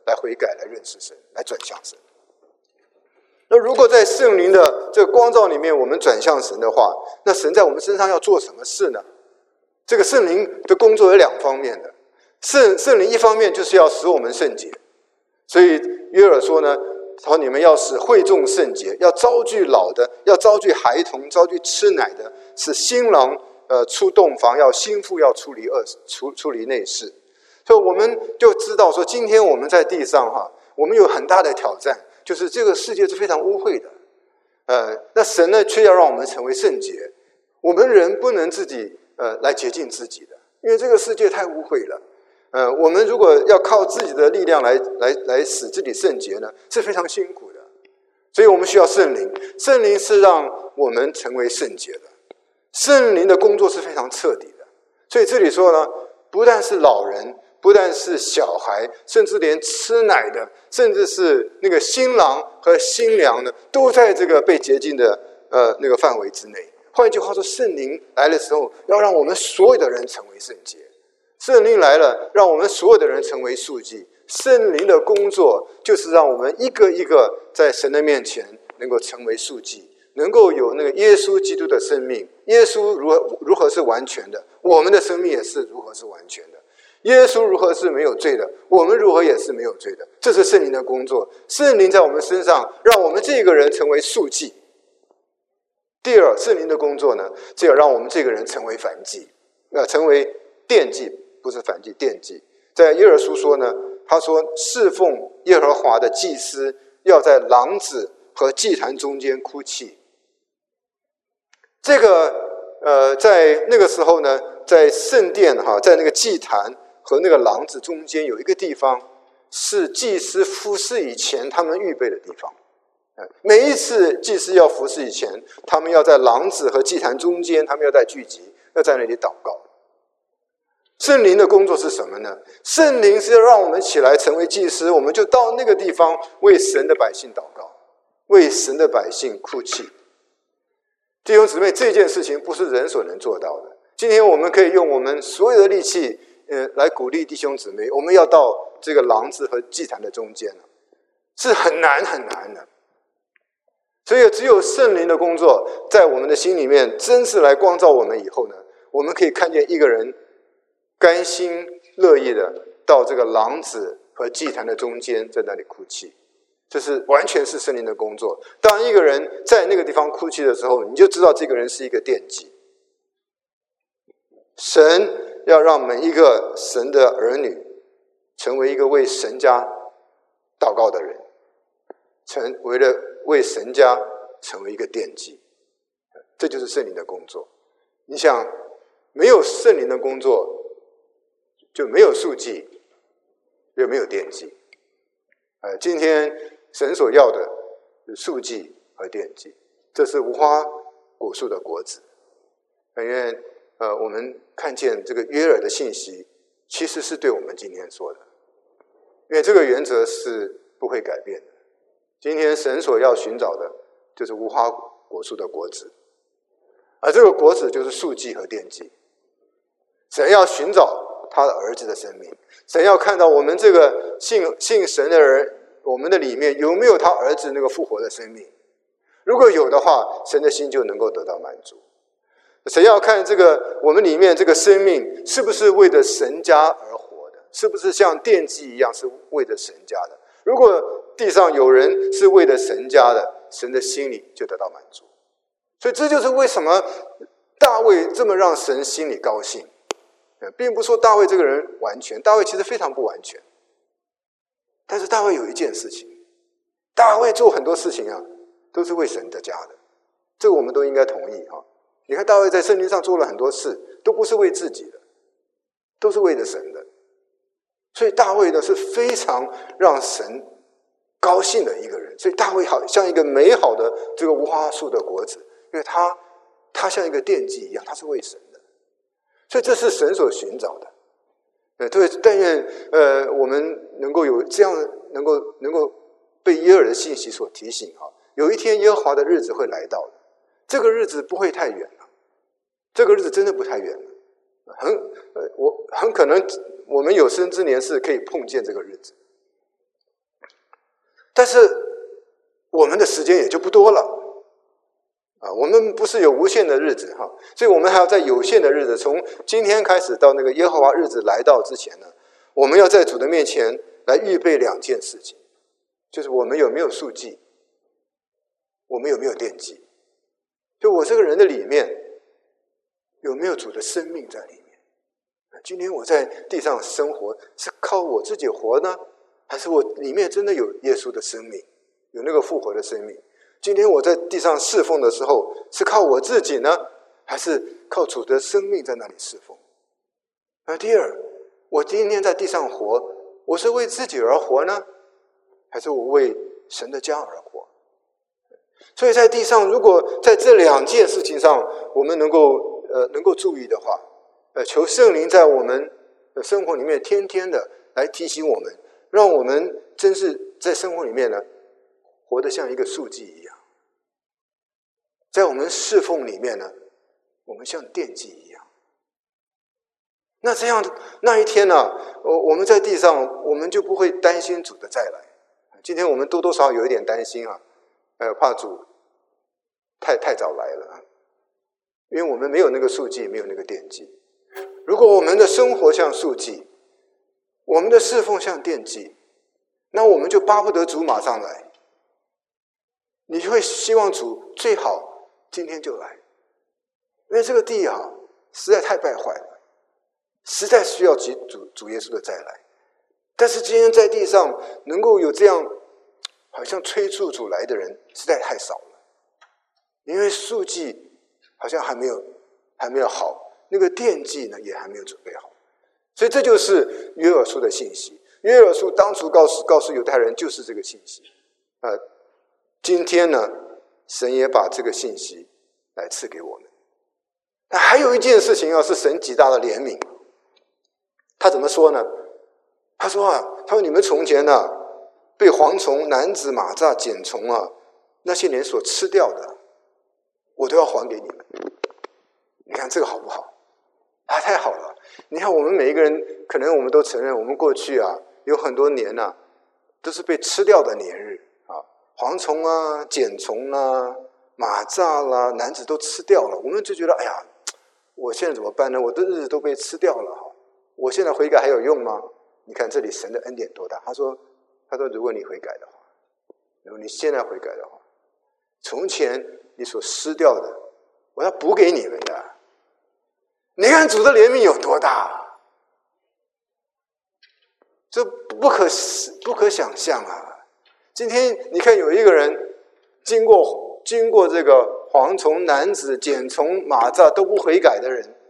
来悔改，来认识神，来转向神。那如果在圣灵的这个光照里面，我们转向神的话，那神在我们身上要做什么事呢？这个圣灵的工作有两方面的，圣灵一方面就是要使我们圣洁，所以约珥说呢，他说你们要使会众圣洁，要招聚老的，要招聚孩童，招聚吃奶的，使新郎出洞房，要新妇要处理内事。所以我们就知道说，今天我们在地上我们有很大的挑战，就是这个世界是非常污秽的，那神呢却要让我们成为圣洁。我们人不能自己来洁净自己的，因为这个世界太污秽了。我们如果要靠自己的力量来使自己圣洁呢，是非常辛苦的。所以我们需要圣灵，圣灵是让我们成为圣洁的。圣灵的工作是非常彻底的。所以这里说呢，不但是老人，不但是小孩，甚至连吃奶的，甚至是那个新郎和新娘呢，都在这个被洁净的那个范围之内。换句话说，圣灵来的时候，要让我们所有的人成为圣洁。圣灵来了，让我们所有的人成为素祭。圣灵的工作就是让我们一个一个在神的面前能够成为素祭，能够有那个耶稣基督的生命。耶稣如何是完全的，我们的生命也是如何是完全的。耶稣如何是没有罪的，我们如何也是没有罪的。这是圣灵的工作，圣灵在我们身上，让我们这个人成为素祭。第二，圣灵的工作呢，是要让我们这个人成为燔祭，成为奠祭，不是燔祭，奠祭。在约珥书说呢，他说侍奉耶和华的祭司要在廊子和祭坛中间哭泣。这个在那个时候呢，在圣殿在那个祭坛和那个廊子中间有一个地方，是祭司服侍以前他们预备的地方。每一次祭司要服侍以前，他们要在廊子和祭坛中间，他们要在聚集，要在那里祷告。圣灵的工作是什么呢？圣灵是要让我们起来成为祭司，我们就到那个地方为神的百姓祷告，为神的百姓哭泣。弟兄姊妹，这件事情不是人所能做到的。今天我们可以用我们所有的力气来鼓励弟兄姊妹，我们要到这个廊子和祭坛的中间，是很难很难的。所以只有圣灵的工作在我们的心里面真是来光照我们以后呢，我们可以看见一个人甘心乐意的到这个廊子和祭坛的中间，在那里哭泣。这是完全是圣灵的工作。当一个人在那个地方哭泣的时候，你就知道这个人是一个奠祭。神要让每一个神的儿女成为一个为神家祷告的人，为神家成为一个奠祭。这就是圣灵的工作。你想，没有圣灵的工作，就没有素祭，也没有奠祭。今天神所要的是素祭和奠祭，这是无花果树的果子。因为我们看见这个约珥的信息，其实是对我们今天说的，因为这个原则是不会改变的。今天神所要寻找的就是无花果树的果子，而这个果子就是素祭和奠祭。神要寻找他的儿子的生命，神要看到我们这个信神的人，我们的里面有没有他儿子那个复活的生命。如果有的话，神的心就能够得到满足。神要看这个我们里面这个生命是不是为着神家而活的，是不是像奠祭一样是为着神家的。如果地上有人是为了神家的，神的心里就得到满足。所以这就是为什么大卫这么让神心里高兴，并不说大卫这个人完全，大卫其实非常不完全。但是大卫有一件事情，大卫做很多事情都是为神的家的，这个我们都应该同意。你看大卫在圣经上做了很多事，都不是为自己的，都是为了神的。所以大卫呢是非常让神高兴的一个人。所以大卫好像一个美好的这个无花树的果子，因为他像一个奠祭一样，他是为神的。所以这是神所寻找的。对，但愿我们能够有这样能够被耶和华的信息所提醒。有一天耶和华的日子会来到的，这个日子不会太远了，这个日子真的不太远了。很可能我们有生之年是可以碰见这个日子。 但是我们的时间也就不多了我们不是有无限的日子所以我们还要在有限的日子，从今天开始到那个耶和华日子来到之前呢，我们要在主的面前来预备2件事情，就是我们有没有赎祭，我们有没有奠祭。就我这个人的里面有没有主的生命在里面。今天我在地上生活是靠我自己活呢，还是我里面真的有耶稣的生命，有那个复活的生命。今天我在地上侍奉的时候是靠我自己呢，还是靠主的生命在那里侍奉。第二，我今天在地上活，我是为自己而活呢，还是我为神的家而活。所以在地上如果在这2件事情上我们能够注意的话，求圣灵在我们的生活里面天天的来提醒我们，让我们真是在生活里面呢活得像一个赎祭一样，在我们侍奉里面呢，我们像奠祭一样。那这样那一天呢，我们在地上我们就不会担心主的再来。今天我们多多少少有一点担心怕主太早来了因为我们没有那个赎祭，没有那个奠祭。如果我们的生活像赎祭，我们的侍奉像奠祭，那我们就巴不得主马上来。你就会希望主最好今天就来，因为这个地实在太败坏了，实在需要主耶稣的再来。但是今天在地上能够有这样好像催促主来的人实在太少了，因为赎祭好像还没有好，那个奠祭呢也还没有准备好。所以这就是约珥书的信息。约珥书当初告诉犹太人就是这个信息今天呢神也把这个信息来赐给我们。但还有一件事情是神极大的怜悯。他怎么说呢？他说你们从前被蝗虫、蝻子、蚂蚱、茧虫那些年所吃掉的，我都要还给你们。你看这个好不好？太好了。你看我们每一个人，可能我们都承认我们过去有很多年都是被吃掉的年日蝗虫茧虫蚂蚱啦、蝻子都吃掉了，我们就觉得哎呀，我现在怎么办呢？我的日子都被吃掉了我现在悔改还有用吗？你看这里神的恩典多大。他说如果你悔改的话，如果你现在悔改的话，从前你所失掉的我要补给你们的。你看主的怜悯有多大这不可想象今天你看有一个人经过这个蝗虫、蝻子、茧虫、蚂蚱都不悔改的人，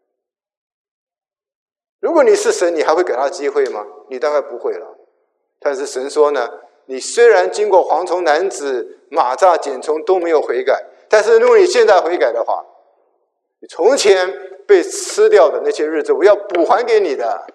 如果你是神，你还会给他机会吗？你大概不会了。但是神说呢，你虽然经过蝗虫、蝻子、蚂蚱、茧虫都没有悔改，但是如果你现在悔改的话，你从前被吃掉的那些日子我要补还给你的。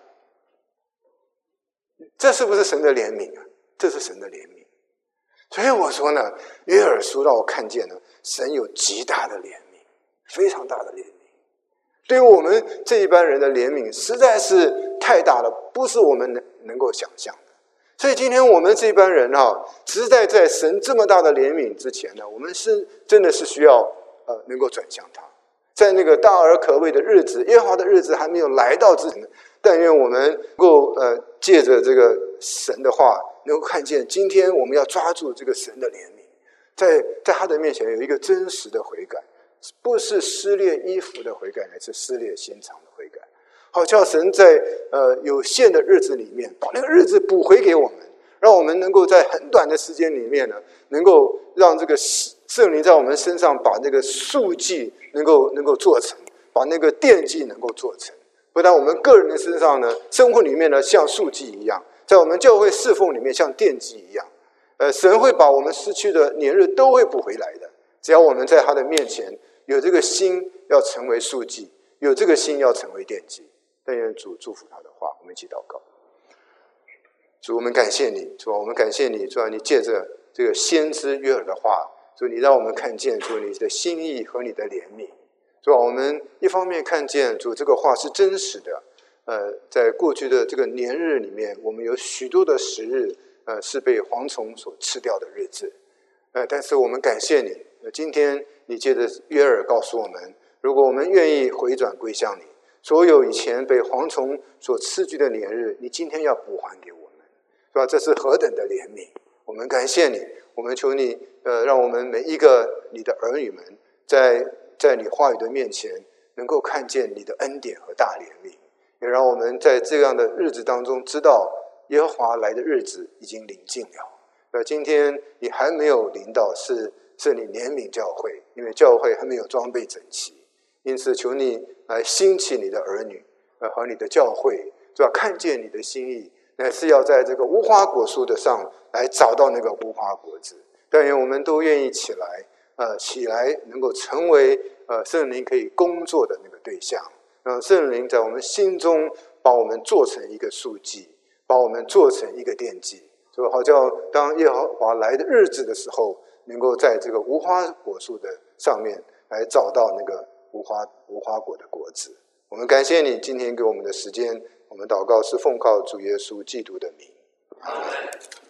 这是不是神的怜悯这是神的怜悯。所以我说呢，约珥书让我看见呢，神有极大的怜悯，非常大的怜悯。对于我们这一般人的怜悯实在是太大了，不是我们能够想象的。所以今天我们这一般人实在神这么大的怜悯之前呢，我们是真的是需要能够转向他。在那个大而可畏的日子，耶和华的日子还没有来到之前，但愿我们能够借着这个神的话，能够看见今天我们要抓住这个神的怜悯，在他的面前有一个真实的悔改，不是撕裂衣服的悔改，乃是撕裂心肠的悔改。好叫神在有限的日子里面把那个日子补回给我们，让我们能够在很短的时间里面呢，能够让这个圣灵在我们身上把那个赎祭能够做成，把那个奠祭能够做成。不但我们个人的身上呢，生活里面呢像赎祭一样，在我们教会侍奉里面像奠祭一样，神会把我们失去的年日都会补回来的。只要我们在他的面前有这个心要成为赎祭，有这个心要成为奠祭。但愿主祝福他的话，我们一起祷告。主，我们感谢你，主，我们感谢你，主，你借着这个先知约珥的话，主，你让我们看见主你的心意和你的怜悯。主，我们一方面看见主这个话是真实的，在过去的这个年日里面，我们有许多的时日是被蝗虫所吃掉的日子。但是我们感谢你，今天你借着约珥告诉我们，如果我们愿意回转归向你，所有以前被蝗虫所吃去的年日，你今天要补还给我们，是吧？这是何等的怜悯！我们感谢你，我们求你，让我们每一个你的儿女们，在你话语的面前，能够看见你的恩典和大怜悯，也让我们在这样的日子当中，知道耶和华来的日子已经临近了。今天你还没有临到，是你怜悯教会，因为教会还没有装备整齐，因此求你来兴起你的儿女和你的教会，是吧？看见你的心意，乃是要在这个无花果树的上来找到那个无花果子。但愿我们都愿意起来能够成为圣灵可以工作的那个对象，让圣灵在我们心中把我们做成一个书记，把我们做成一个奠基，所以好叫当耶和华来的日子的时候，能够在这个无花果树的上面来找到那个无花果的果子。我们感谢你今天给我们的时间，我们祷告是奉靠主耶稣基督的名，阿们。